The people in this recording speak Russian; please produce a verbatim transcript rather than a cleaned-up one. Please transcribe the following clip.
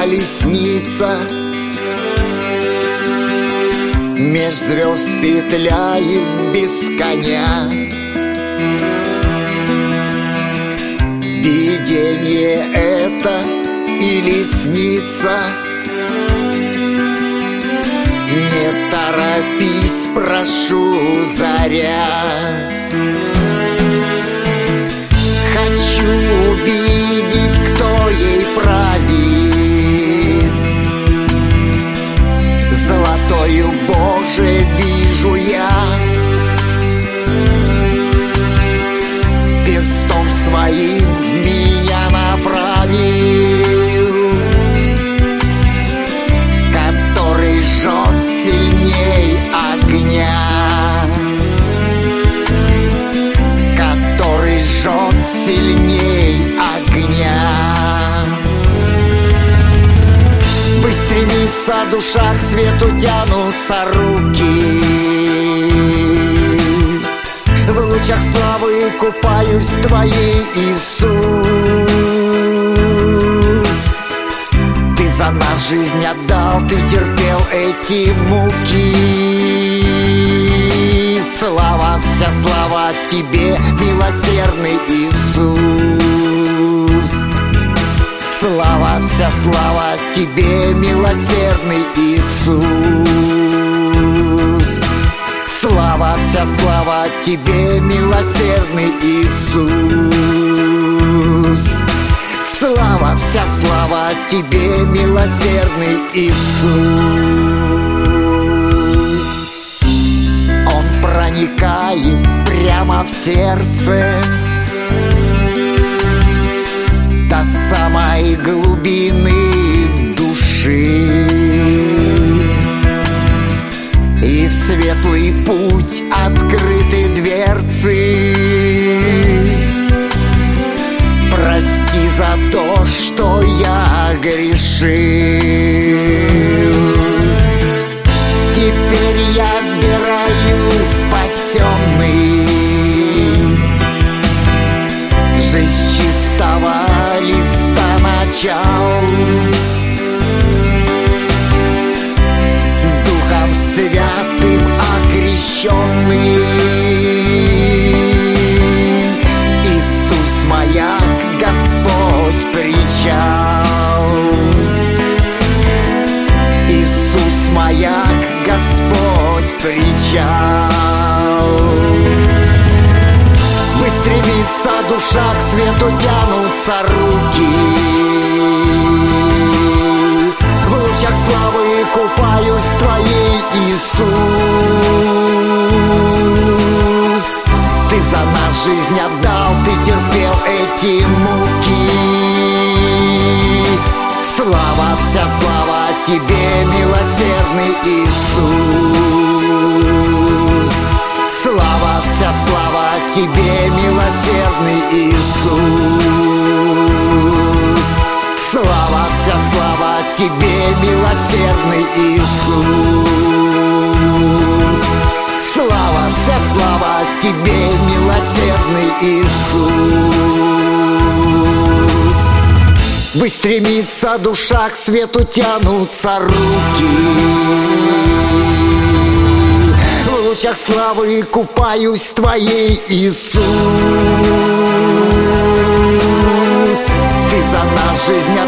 колесница меж звезд петляет без коня. Видение это или снится? Не торопись, прошу, заря. Хочу увидеть, кто ей правит. Золотою Боже вижу я, перстом своим в меня направил, который жжет сильней огня, который жжет сильней огня. Бы стремится душа к свету, тянутся руки. В лучах славы купаюсь твоей, Иисус. Ты за нас жизнь отдал, ты терпел эти муки. Слава, вся слава тебе, милосердный Иисус. Слава, вся слава тебе, милосердный Иисус. Слава, вся слава тебе, милосердный Иисус. Слава, вся слава тебе, милосердный Иисус. Он проникает прямо в сердце до самой глубины души, и в светлый путь открыты дверцы. Прости за то, что я грешил. Теперь я верою спасенный, жизнь чистого листа начал. Духом Святым окрещенный, Иисус маяк, Господь причал. Иисус маяк, Господь причал. Бы стремится душа к свету, тянутся руки. В лучах славы купаюсь твоей, Иисус. Ты за нас жизнь отдал, ты терпел эти муки. Слава, вся слава тебе, милосердный Иисус. Слава, вся слава тебе, милосердный Иисус. Слава, вся слава тебе, милосердный Иисус. Слава, вся слава тебе, милосердный Иисус. Бы стремится душа к свету, тянутся руки. В лучах славы купаюсь в твоей, Иисус. Ты за нас жизнь